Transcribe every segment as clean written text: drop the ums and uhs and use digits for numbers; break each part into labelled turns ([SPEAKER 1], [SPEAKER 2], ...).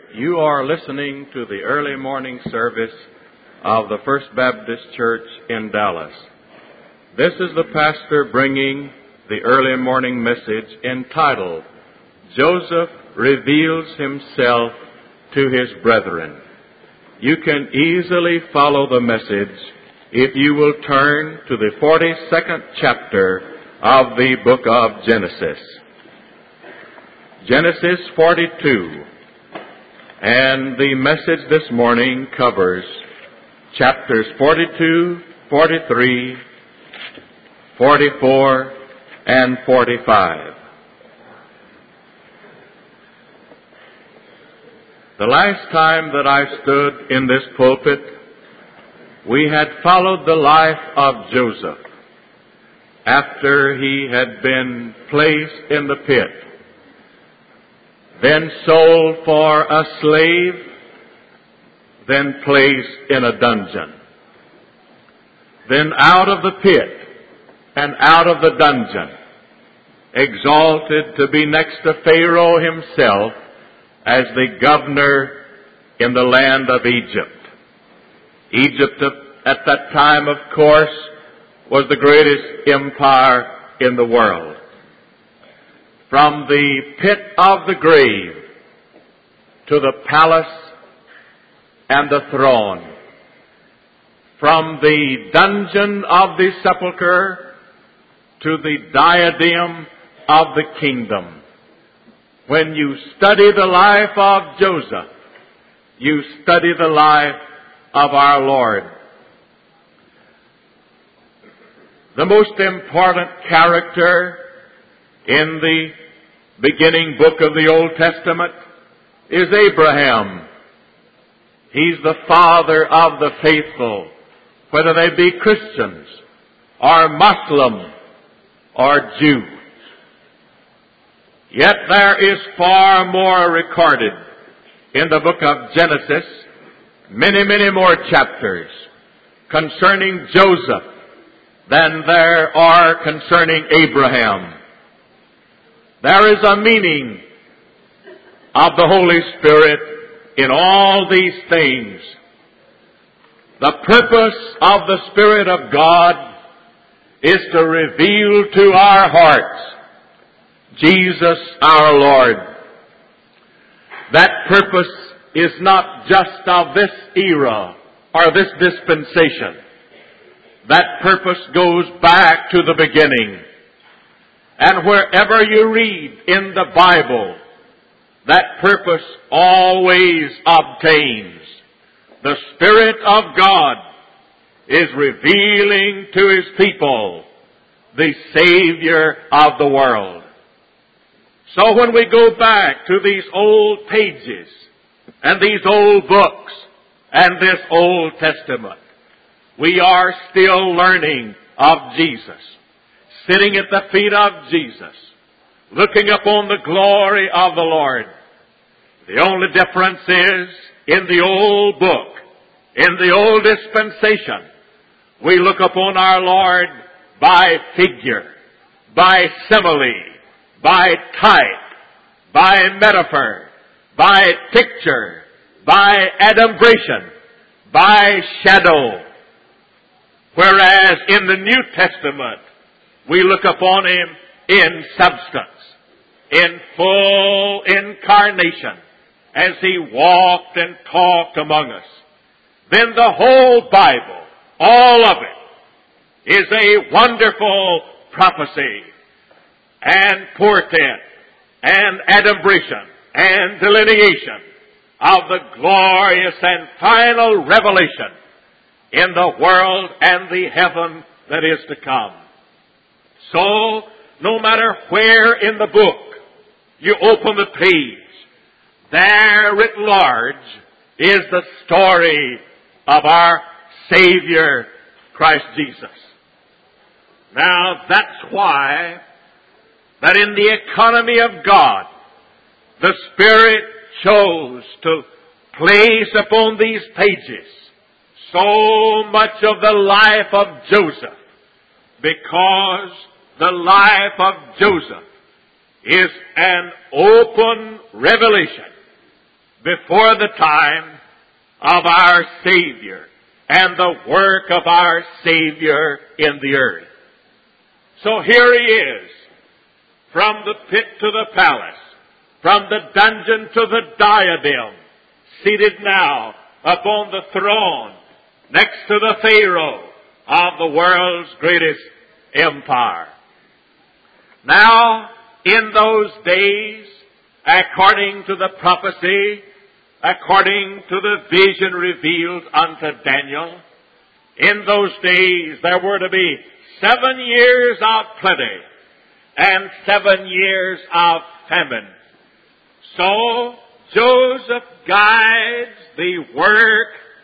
[SPEAKER 1] You are listening to the early morning service of the First Baptist Church in Dallas. This is the pastor bringing the early morning message entitled, Joseph Reveals Himself to His Brethren. You can easily follow the message if you will turn to the 42nd chapter of the book of Genesis. Genesis 42. And the message this morning covers chapters 42, 43, 44, and 45. The last time that I stood in this pulpit, we had followed the life of Joseph after he had been placed in the pit, then sold for a slave, then placed in a dungeon. Then out of the pit and out of the dungeon, exalted to be next to Pharaoh himself as the governor in the land of Egypt. Egypt at that time, of course, was the greatest empire in the world. From the pit of the grave to the palace and the throne. From the dungeon of the sepulchre to the diadem of the kingdom. When you study the life of Joseph, you study the life of our Lord. The most important character in the beginning book of the Old Testament is Abraham. He's the father of the faithful, whether they be Christians or Muslim or Jew. Yet there is far more recorded in the book of Genesis, many more chapters concerning Joseph than there are concerning Abraham. There is a meaning of the Holy Spirit in all these things. The purpose of the Spirit of God is to reveal to our hearts Jesus our Lord. That purpose is not just of this era or this dispensation. That purpose goes back to the beginning. And wherever you read in the Bible, that purpose always obtains. The Spirit of God is revealing to His people the Savior of the world. So when we go back to these old pages and these old books and this Old Testament, we are still learning of Jesus. Sitting at the feet of Jesus, looking upon the glory of the Lord. The only difference is, in the old book, in the old dispensation, we look upon our Lord by figure, by simile, by type, by metaphor, by picture, by adumbration, by shadow. Whereas in the New Testament, we look upon Him in substance, in full incarnation, as He walked and talked among us. Then the whole Bible, all of it, is a wonderful prophecy and portent and adumbration and delineation of the glorious and final revelation in the world and the heaven that is to come. So, no matter where in the book you open the page, there writ large is the story of our Savior, Christ Jesus. Now, that's why that in the economy of God, the Spirit chose to place upon these pages so much of the life of Joseph, because the life of Joseph is an open revelation before the time of our Savior and the work of our Savior in the earth. So here he is, from the pit to the palace, from the dungeon to the diadem, seated now upon the throne next to the Pharaoh of the world's greatest empire. Now, in those days, according to the prophecy, according to the vision revealed unto Daniel, in those days there were to be 7 years of plenty and 7 years of famine. So Joseph guides the work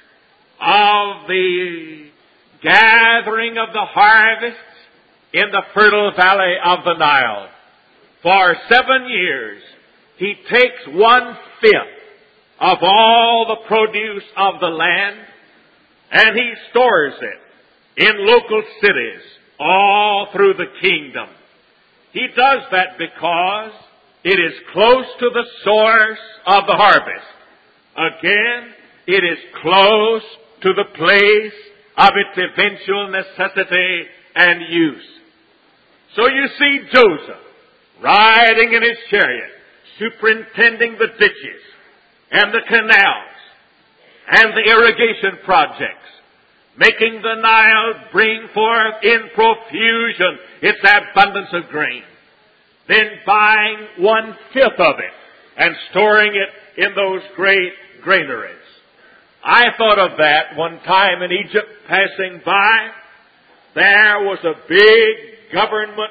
[SPEAKER 1] of the gathering of the harvests in the fertile valley of the Nile. For 7 years, he takes 1/5 of all the produce of the land, and he stores it in local cities all through the kingdom. He does that because it is close to the source of the harvest. Again, it is close to the place of its eventual necessity and use. So you see Joseph riding in his chariot, superintending the ditches and the canals and the irrigation projects, making the Nile bring forth in profusion its abundance of grain, then buying 1/5 of it and storing it in those great granaries. I thought of that one time in Egypt passing by. There was a big government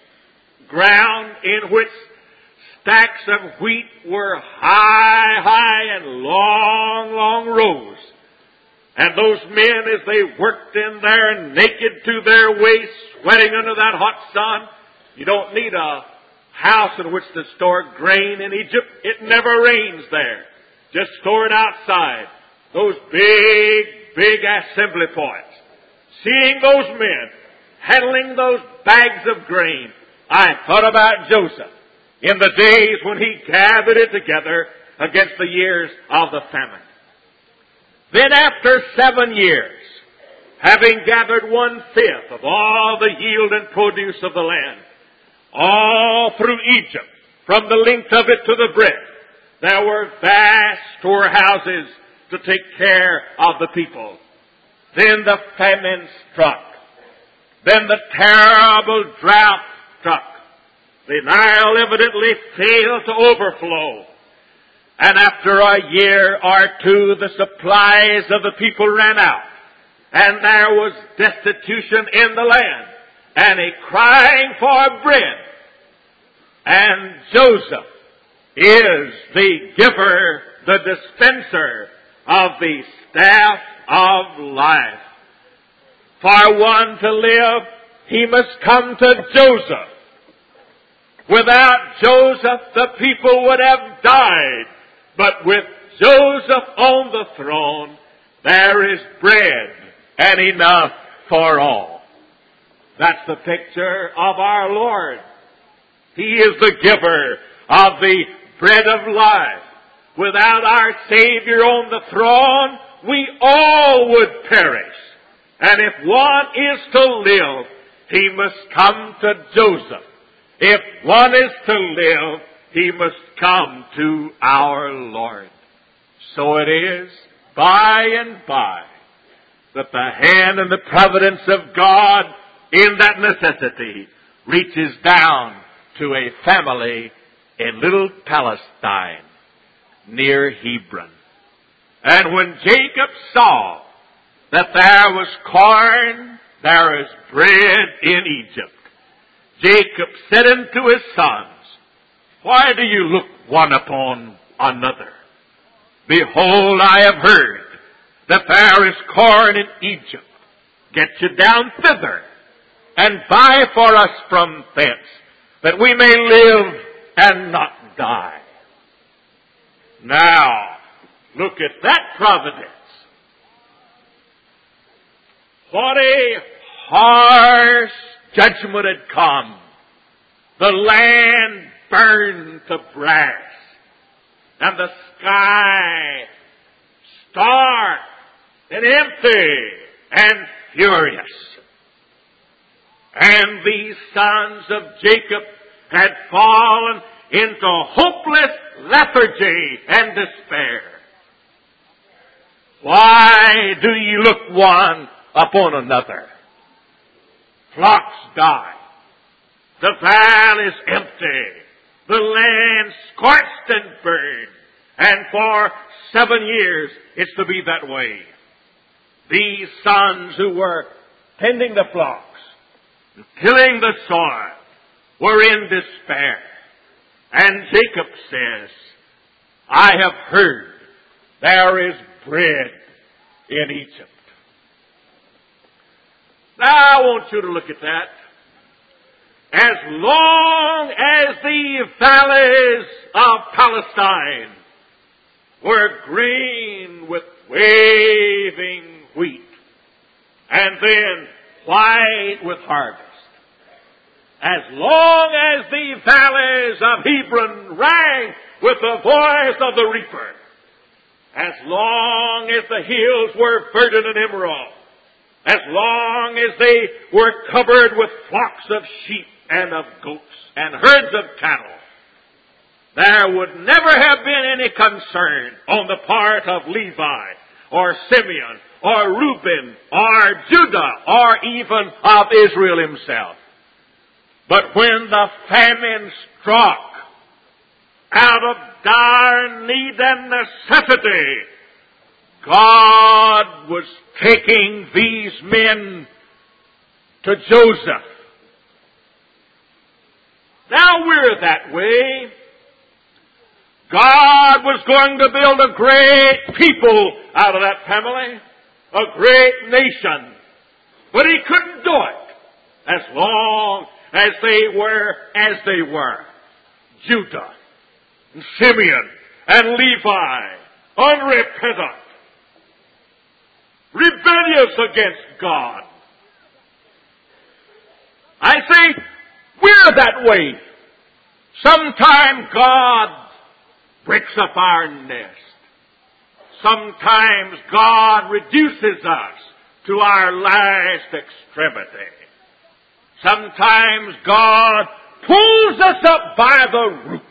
[SPEAKER 1] ground in which stacks of wheat were high and long rows. And those men, as they worked in there naked to their waists, sweating under that hot sun, you don't need a house in which to store grain in Egypt. It never rains there. Just store it outside. Those big assembly points. Seeing those men handling those bags of grain, I thought about Joseph in the days when he gathered it together against the years of the famine. Then after 7 years, having gathered 1/5 of all the yield and produce of the land, all through Egypt, from the length of it to the breadth, there were vast storehouses to take care of the people. Then the famine struck. Then the terrible drought struck. The Nile evidently failed to overflow. And after a year or two, the supplies of the people ran out. And there was destitution in the land. And a crying for bread. And Joseph is the giver, the dispenser of the staff of life. For one to live, he must come to Joseph. Without Joseph, the people would have died. But with Joseph on the throne, there is bread and enough for all. That's the picture of our Lord. He is the giver of the bread of life. Without our Savior on the throne, we all would perish. And if one is to live, he must come to Joseph. If one is to live, he must come to our Lord. So it is, by and by, that the hand and the providence of God in that necessity reaches down to a family in little Palestine near Hebron. And when Jacob saw that there was corn, there is bread in Egypt, Jacob said unto his sons, Why do you look one upon another? Behold, I have heard that there is corn in Egypt. Get you down thither, and buy for us from thence, that we may live and not die. Now, look at that providence. What a harsh judgment had come. The land burned to brass. and the sky stark and empty and furious. And these sons of Jacob had fallen into hopeless lethargy and despair. Why do ye look one upon another? Flocks die. The vale is empty. The land scorched and burned. And for 7 years it's to be that way. These sons who were tending the flocks, tilling the soil, were in despair. And Jacob says, I have heard there is bread in Egypt. Now I want you to look at that. As long as the valleys of Palestine were green with waving wheat, and then white with harvest, as long as the valleys of Hebron rang with the voice of the reaper, as long as the hills were verdant and emerald, as long as they were covered with flocks of sheep and of goats and herds of cattle, there would never have been any concern on the part of Levi or Simeon or Reuben or Judah or even of Israel himself. But when the famine struck, out of dire need and necessity, God was taking these men to Joseph. Now we're that way. God was going to build a great people out of that family, a great nation. But He couldn't do it as long as they were as they were. Judah and Simeon and Levi, unrepentant, rebellious against God. I say, we're that way. Sometimes God breaks up our nest. Sometimes God reduces us to our last extremity. Sometimes God pulls us up by the roots.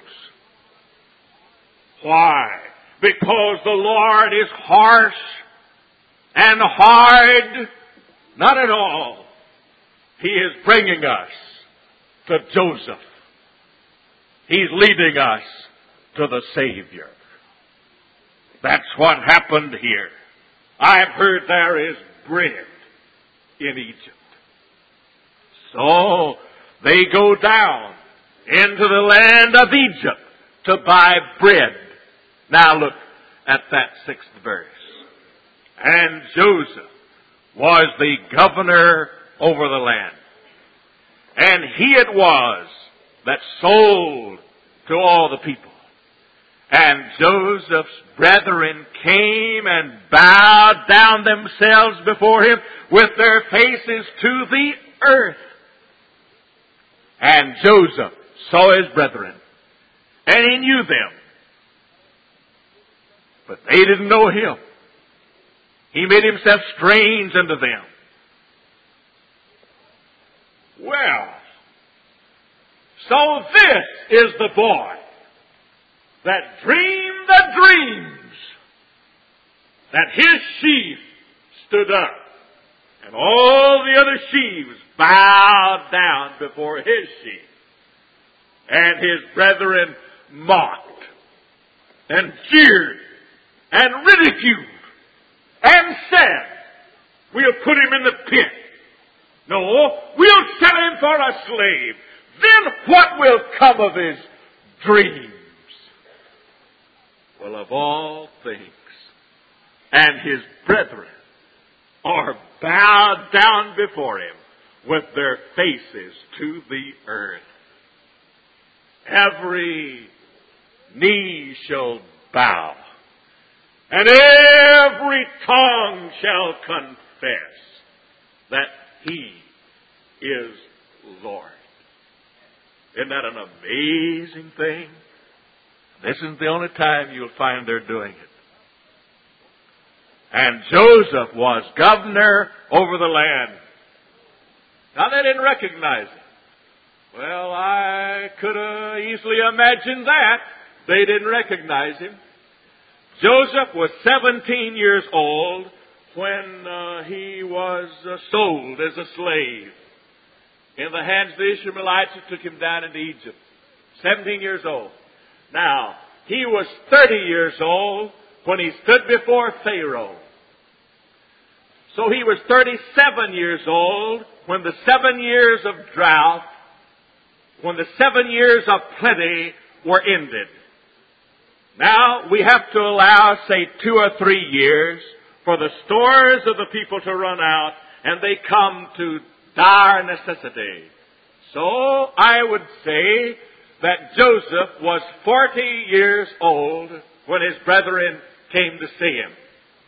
[SPEAKER 1] Why? Because the Lord is harsh and hard? Not at all. He is bringing us to Joseph. He's leading us to the Savior. That's what happened here. I've heard there is bread in Egypt. So they go down into the land of Egypt to buy bread. Now look at that 6th verse. And Joseph was the governor over the land. And he it was that sold to all the people. And Joseph's brethren came and bowed down themselves before him with their faces to the earth. And Joseph saw his brethren, and he knew them. But they didn't know him. He made himself strange unto them. Well, so this is the boy that dreamed the dreams, that his sheaf stood up, and all the other sheaves bowed down before his sheaf. And his brethren mocked, and jeered, and ridiculed, and said, we'll put him in the pit. No, we'll sell him for a slave. Then what will come of his dreams? Well, of all things, and his brethren are bowed down before him with their faces to the earth. Every knee shall bow, and every tongue shall confess that He is Lord. Isn't that an amazing thing? This isn't the only time you'll find they're doing it. And Joseph was governor over the land. Now they didn't recognize him. Well, I could have easily imagined that. They didn't recognize him. Joseph was 17 years old when he was sold as a slave in the hands of the Ishmaelites who took him down into Egypt. 17 years old. Now, he was 30 years old when he stood before Pharaoh. So he was 37 years old when the 7 years of drought, when the 7 years of plenty were ended. Now, we have to allow, say, 2 or 3 years for the stores of the people to run out, and they come to dire necessity. So, I would say that Joseph was 40 years old when his brethren came to see him.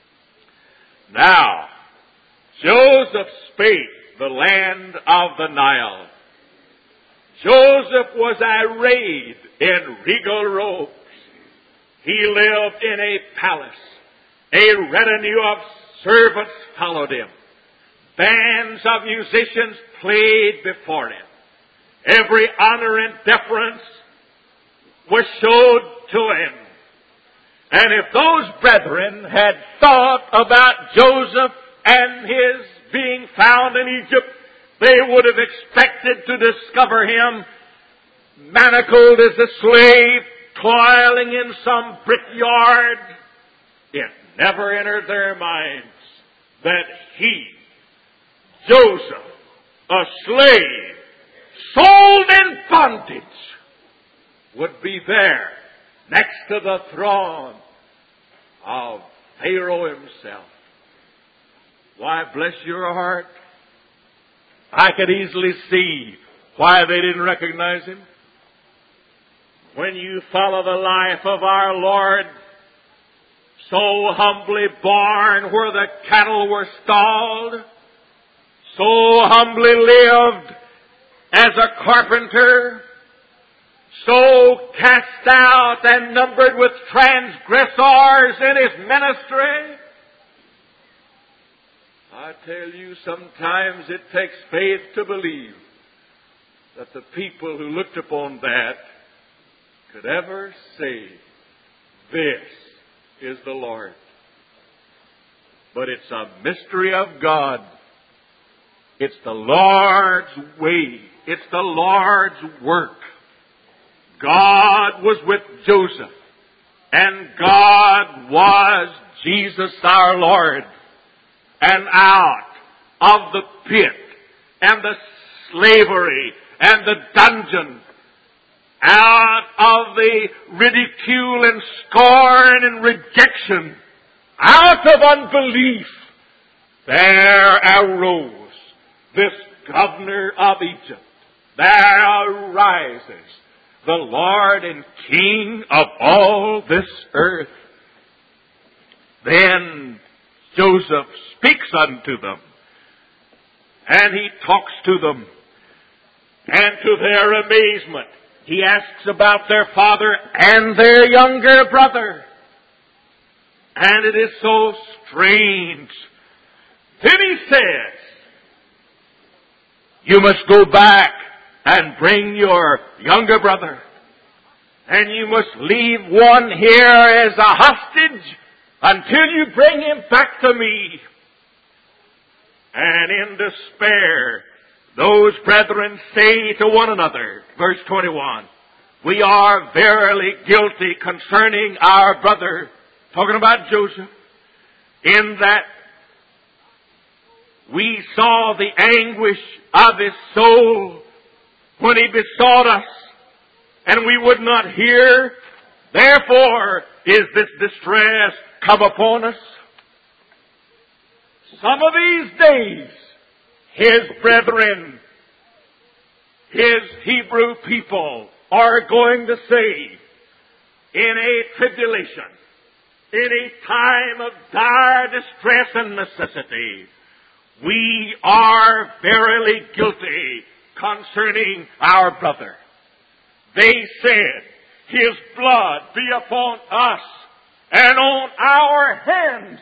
[SPEAKER 1] Now, Joseph spake the land of the Nile. Joseph was arrayed in regal robes. He lived in a palace. A retinue of servants followed him. Bands of musicians played before him. Every honor and deference was showed to him. And if those brethren had thought about Joseph and his being found in Egypt, they would have expected to discover him manacled as a slave, toiling in some brickyard. It never entered their minds that he, Joseph, a slave, sold in bondage, would be there next to the throne of Pharaoh himself. Why, bless your heart, I could easily see why they didn't recognize him. When you follow the life of our Lord, so humbly born where the cattle were stalled, so humbly lived as a carpenter, so cast out and numbered with transgressors in his ministry. I tell you, sometimes it takes faith to believe that the people who looked upon that could ever say, "This is the Lord." But it's a mystery of God. It's the Lord's way. It's the Lord's work. God was with Joseph, and God was Jesus our Lord. And out of the pit, and the slavery, and the dungeon, out of the ridicule and scorn and rejection, out of unbelief, there arose this governor of Egypt. There arises the Lord and King of all this earth. Then Joseph speaks unto them, and he talks to them, and to their amazement, he asks about their father and their younger brother. And it is so strange. Then he says, "You must go back and bring your younger brother, and you must leave one here as a hostage until you bring him back to me." And in despair, those brethren say to one another, verse 21, "We are verily guilty concerning our brother," talking about Joseph, "in that we saw the anguish of his soul when he besought us, and we would not hear. Therefore is this distress come upon us." Some of these days, his brethren, his Hebrew people, are going to say, in a tribulation, in a time of dire distress and necessity, "We are verily guilty concerning our brother." They said, His blood be upon us and on our hands.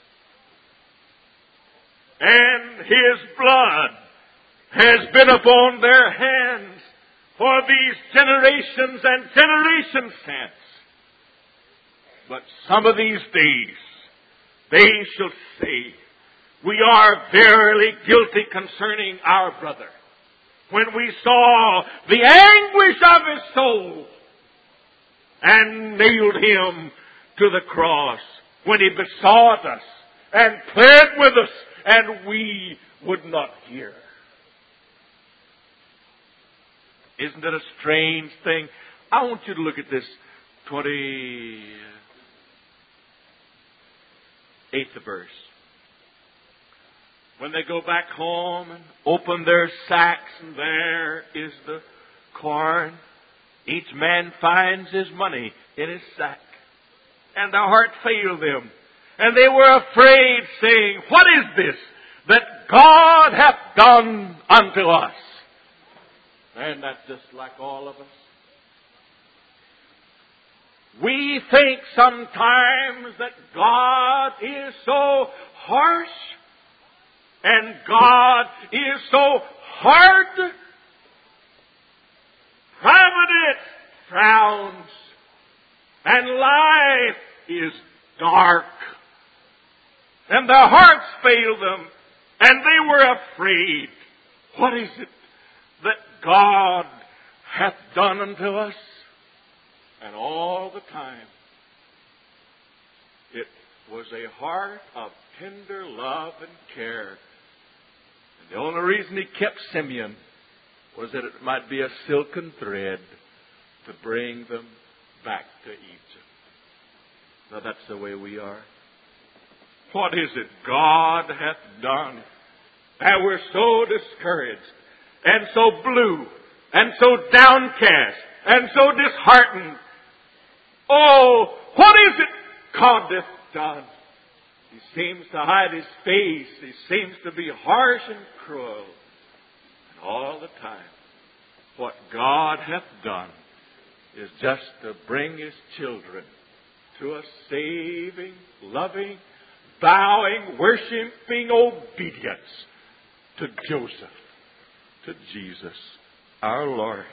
[SPEAKER 1] And His blood has been upon their hands for these generations and generations since. But some of these days, they shall say, we are verily guilty concerning our brother. When we saw the anguish of his soul and nailed him to the cross, when he besought us and pled with us, and we would not hear. Isn't it a strange thing? I want you to look at this 28th verse. When they go back home and open their sacks, and there is the corn, each man finds his money in his sack. And their heart failed them. And they were afraid, saying, what is this that God hath done unto us? And that's just like all of us. We think sometimes that God is so harsh and God is so hard. Providence frowns and life is dark. And their hearts failed them, and they were afraid. What is it that God hath done unto us? And all the time, it was a heart of tender love and care. And the only reason He kept Simeon was that it might be a silken thread to bring them back to Egypt. Now that's the way we are. What is it God hath done? And we're so discouraged, and so blue, and so downcast, and so disheartened. Oh, what is it God hath done? He seems to hide His face. He seems to be harsh and cruel. And all the time, what God hath done is just to bring His children to a saving, loving, bowing, worshiping obedience to Joseph, to Jesus, our Lord.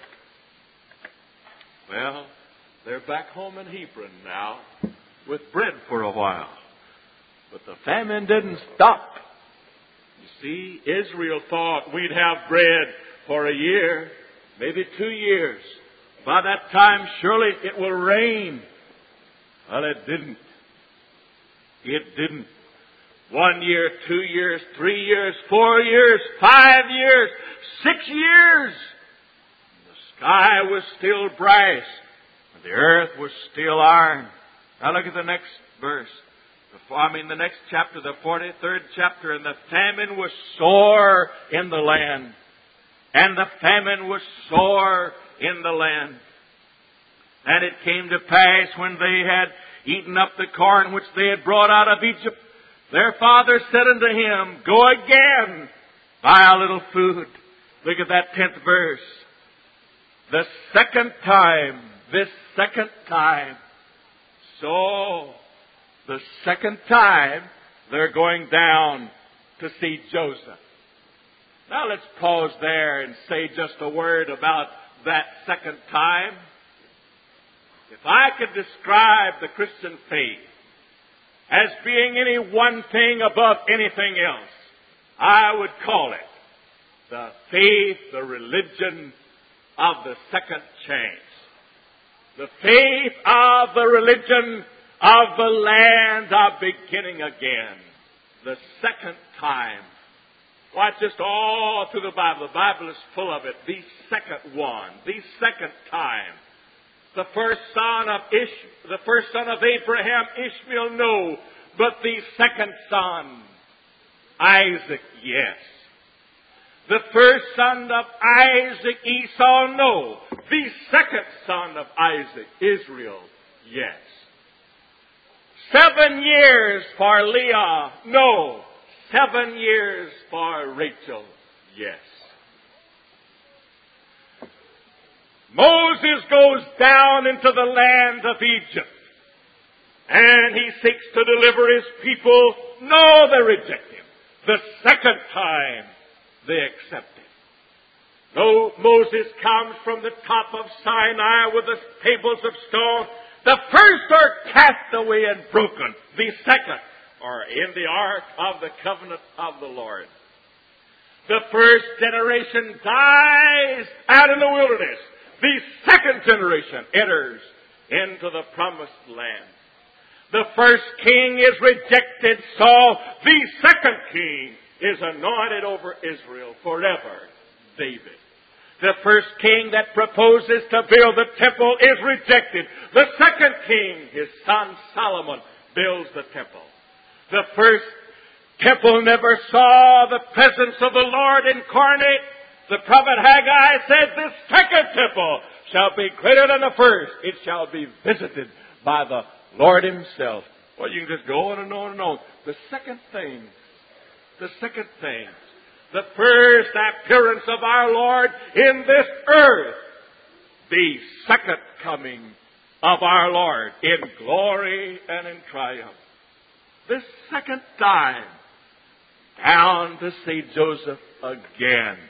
[SPEAKER 1] Well, they're back home in Hebron now with bread for a while. But the famine didn't stop. You see, Israel thought we'd have bread for a year, maybe 2 years. By that time, surely it will rain. Well, it didn't. It didn't. 1 year, 2 years, 3 years, 4 years, 5 years, 6 years. The sky was still brass, and the earth was still iron. Now look at the next verse. The next chapter, the 43rd chapter. And the famine was sore in the land. And the famine was sore in the land. And it came to pass when they had eaten up the corn which they had brought out of Egypt, their father said unto him, go again, buy a little food. Look at that 10th verse. This second time. So, the second time, they're going down to see Joseph. Now let's pause there and say just a word about that second time. If I could describe the Christian faith as being any one thing above anything else, I would call it the faith, the religion of the second chance. The faith of the religion of the land of beginning again. The second time. Why, just all through the Bible. The Bible is full of it. The second one. The second time. The first son of Abraham, Ishmael, no. But the second son, Isaac, yes. The first son of Isaac, Esau, no. The second son of Isaac, Israel, yes. 7 years for Leah, no. 7 years for Rachel, yes. Moses goes down into the land of Egypt, and he seeks to deliver his people. No, they reject him. The second time, they accept him. No, Moses comes from the top of Sinai with the tables of stone. The first are cast away and broken. The second are in the ark of the covenant of the Lord. The first generation dies out in the wilderness. The second generation enters into the promised land. The first king is rejected, Saul. The second king is anointed over Israel forever, David. The first king that proposes to build the temple is rejected. The second king, his son Solomon, builds the temple. The first temple never saw the presence of the Lord incarnate. The prophet Haggai said, "The second temple shall be greater than the first. It shall be visited by the Lord himself." Well, you can just go on and on and on. The second thing, the first appearance of our Lord in this earth, the second coming of our Lord in glory and in triumph. This second time, down to see Joseph again.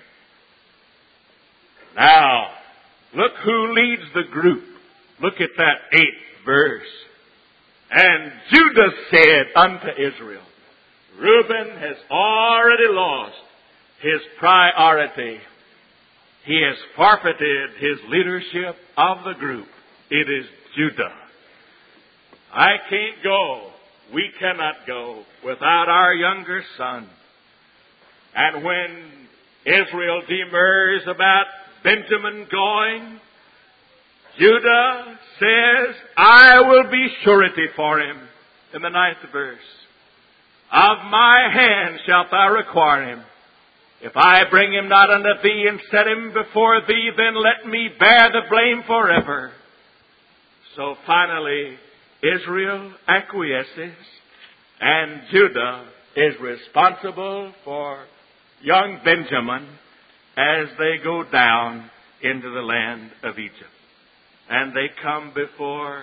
[SPEAKER 1] Now, look who leads the group. Look at that 8th verse. And Judah said unto Israel, Reuben has already lost his priority. He has forfeited his leadership of the group. It is Judah. I can't go. We cannot go without our younger son. And when Israel demurs about Benjamin going, Judah says, I will be surety for him. In the 9th verse. Of my hand shalt thou require him. If I bring him not unto thee and set him before thee, then let me bear the blame forever. So finally, Israel acquiesces, and Judah is responsible for young Benjamin as they go down into the land of Egypt. And they come before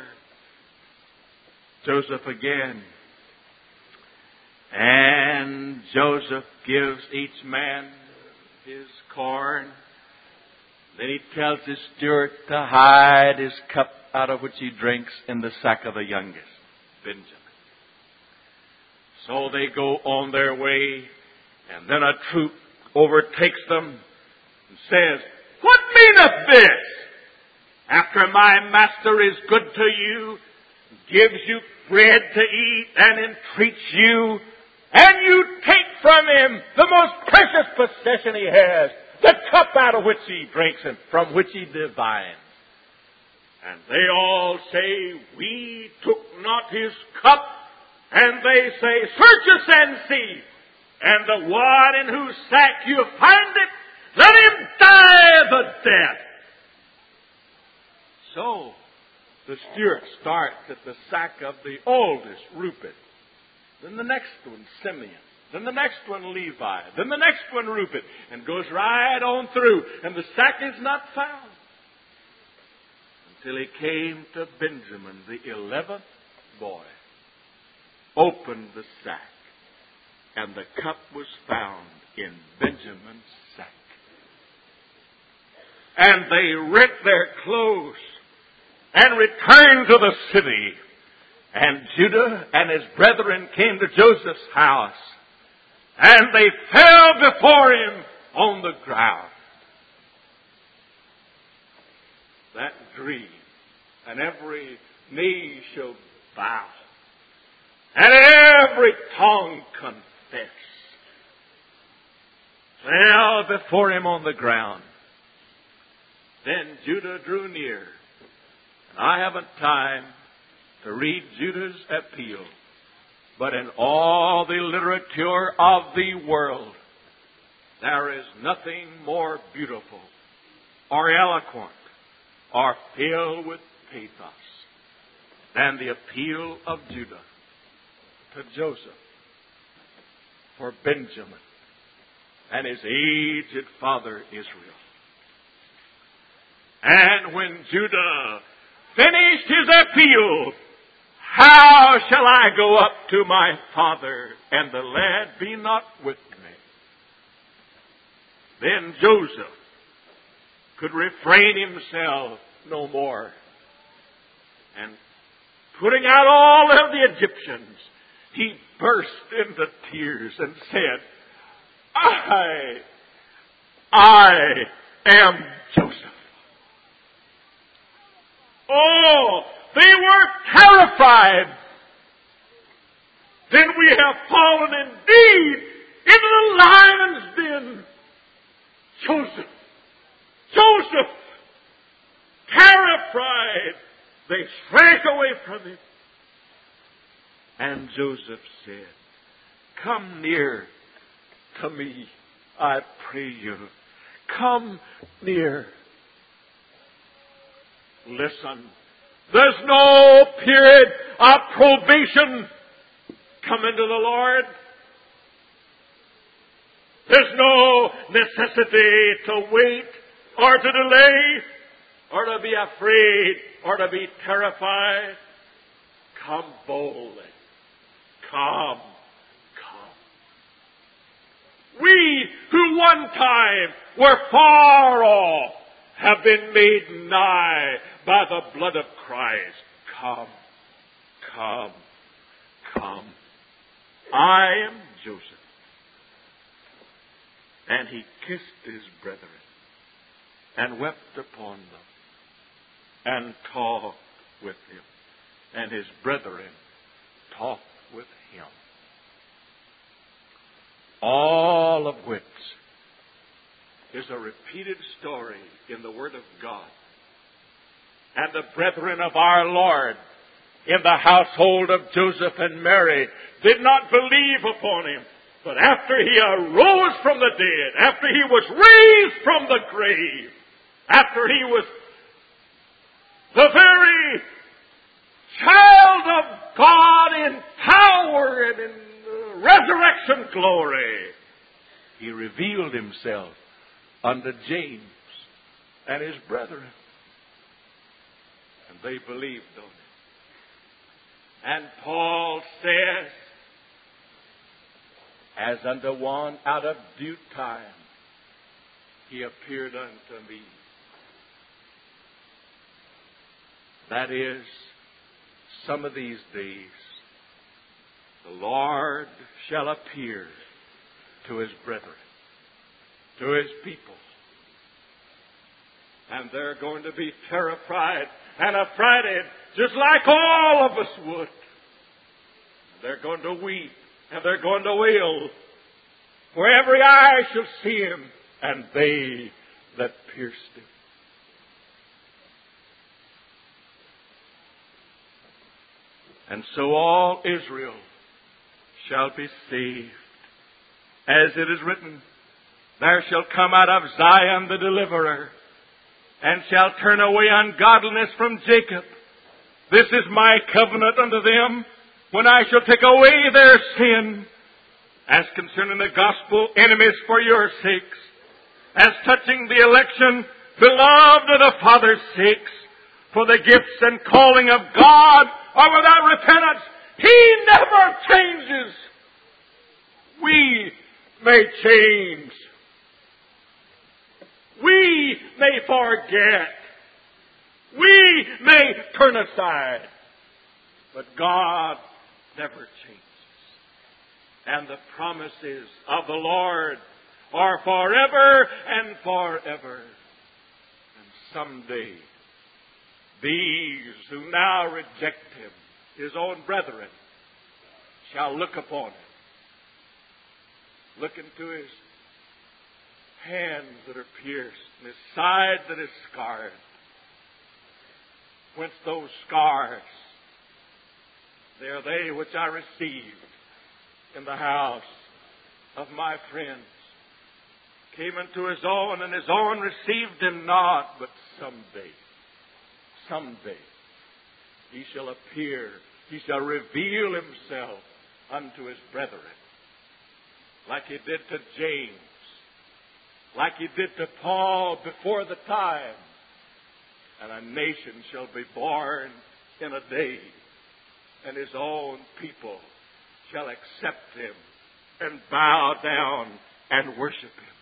[SPEAKER 1] Joseph again. And Joseph gives each man his corn. Then he tells his steward to hide his cup out of which he drinks in the sack of the youngest, Benjamin. So they go on their way, and then a troop overtakes them and says, What meaneth this? After my master is good to you, gives you bread to eat, and entreats you, and you take from him the most precious possession he has, the cup out of which he drinks and from which he divines. And they all say, We took not his cup. And they say, Search us and see. And the one in whose sack you find it, let him die the death. So the steward starts at the sack of the oldest, Reuben. Then the next one, Simeon. Then the next one, Levi. Then the next one, Reuben. And goes right on through. And the sack is not found. Until he came to Benjamin, the 11th boy. Opened the sack. And the cup was found in Benjamin's sack. And they rent their clothes and returned to the city. And Judah and his brethren came to Joseph's house. And they fell before him on the ground. That dream, and every knee shall bow, and every tongue confess, fell before him on the ground. Then Judah drew near. And I haven't time to read Judah's appeal, but in all the literature of the world, there is nothing more beautiful or eloquent or filled with pathos than the appeal of Judah to Joseph for Benjamin and his aged father Israel. And when Judah finished his appeal, how shall I go up to my father, and the lad be not with me? Then Joseph could refrain himself no more. And putting out all of the Egyptians, he burst into tears and said, I am Joseph. Oh, they were terrified. Then we have fallen indeed into the lion's den. Joseph, terrified, they shrank away from him. And Joseph said, come near to me, I pray you. Come near. Listen, there's no period of probation coming to the Lord. There's no necessity to wait or to delay or to be afraid or to be terrified. Come boldly. Come. We who one time were far off have been made nigh by the blood of Christ. Come. I am Joseph. And he kissed his brethren and wept upon them and talked with him. And his brethren talked with him. All of which is a repeated story in the Word of God. And the brethren of our Lord in the household of Joseph and Mary did not believe upon him. But after he arose from the dead, after he was raised from the grave, after he was the very child of God in power and in resurrection glory, he revealed himself unto James and his brethren. And they believed on him. And Paul says, as unto one out of due time, he appeared unto me. That is, some of these days, the Lord shall appear to his brethren, to his people. And they're going to be terrified and affrighted, just like all of us would. They're going to weep and they're going to wail, for every eye shall see him, and they that pierced him. And so all Israel shall be saved. As it is written, there shall come out of Zion the deliverer, and shall turn away ungodliness from Jacob. This is my covenant unto them, when I shall take away their sin. As concerning the gospel, enemies for your sakes. As touching the election, beloved of the Father's sakes. For the gifts and calling of God are without repentance. He never changes. We may change. We may forget. We may turn aside. But God never changes. And the promises of the Lord are forever and forever. And someday, these who now reject him, his own brethren, shall look upon him. Look into his hands that are pierced and his side that is scarred. Whence those scars? They are they which I received in the house of my friends. Came unto his own, and his own received him not. But someday, he shall appear. He shall reveal himself unto his brethren. Like he did to James. Like he did to Paul before the time.
[SPEAKER 2] And a nation shall be born in a day, and his own people shall accept him and bow down and worship him.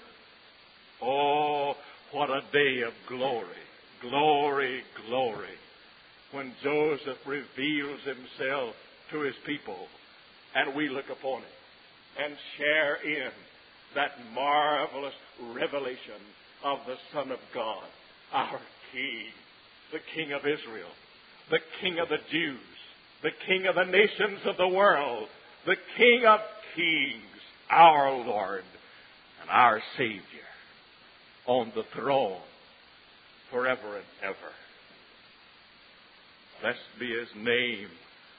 [SPEAKER 2] Oh, what a day of glory, glory, glory, when Joseph reveals himself to his people, and we look upon it and share in that marvelous revelation of the Son of God, our King, the King of Israel, the King of the Jews, the King of the nations of the world, the King of kings, our Lord and our Savior, on the throne forever and ever. Blessed be his name.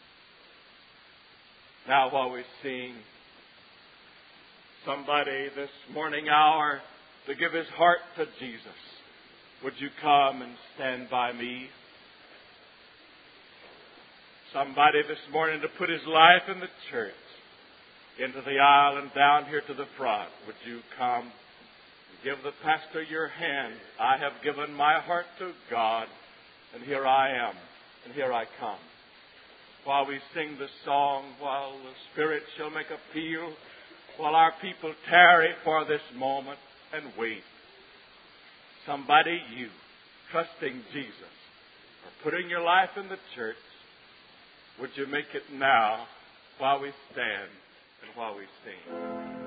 [SPEAKER 2] Now while we sing, somebody this morning hour to give his heart to Jesus, would you come and stand by me? Somebody this morning to put his life in the church, into the aisle and down here to the front, would you come and give the pastor your hand? I have given my heart to God, and here I am, and here I come. While we sing the song, while the Spirit shall make appeal, while our people tarry for this moment and wait, somebody, you, trusting Jesus, or putting your life in the church, would you make it now while we stand and while we sing?